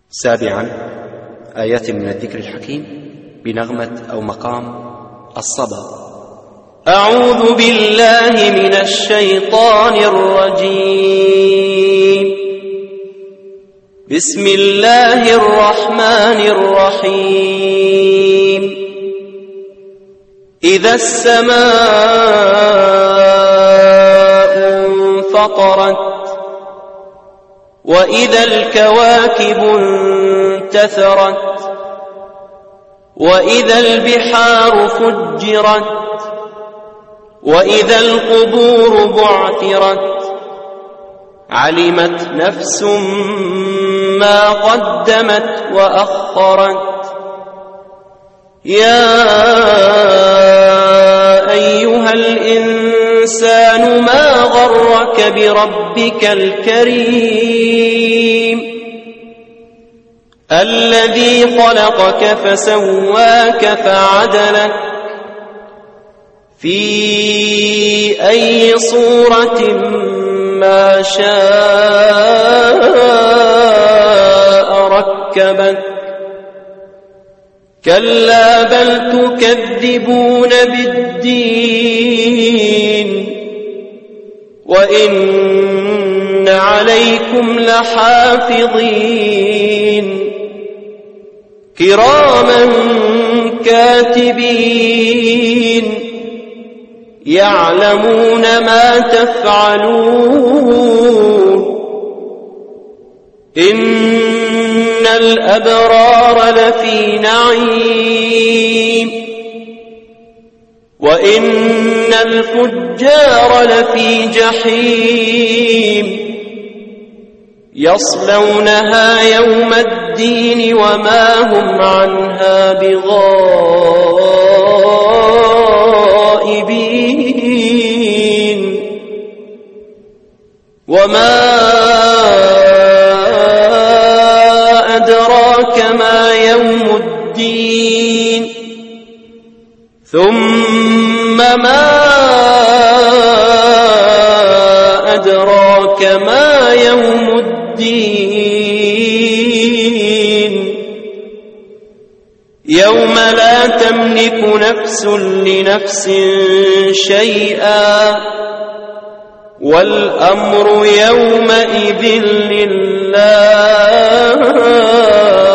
سابعا، آيات من الذكر الحكيم بنغمة أو مقام الصبا. أعوذ بالله من الشيطان الرجيم. بسم الله الرحمن الرحيم. إذا السماء انفطرت وإذا الكواكب انتثرت وإذا البحار فجرت وإذا القبور بعثرت علمت نفس ما قدمت وأخرت. يا أيها الإنسان ما غرك بربك الكريم الذي خلقك فسواك فعدلك في أي صورة ما شاء ركبك. كلا بل تكذبون بالدين وإن عليكم لحافظين كراما كاتبين يعلمون ما تفعلون. إن الأبرار لفي نعيم وإن الفجار لفي جحيم يصلونها يوم الدين وما هم عنها بغائبين. وما أدراك ما يوم الدين ثم ما أدراك ما يوم الدين يوم لا تملك نفس لنفس شيئا والأمر يومئذ لله.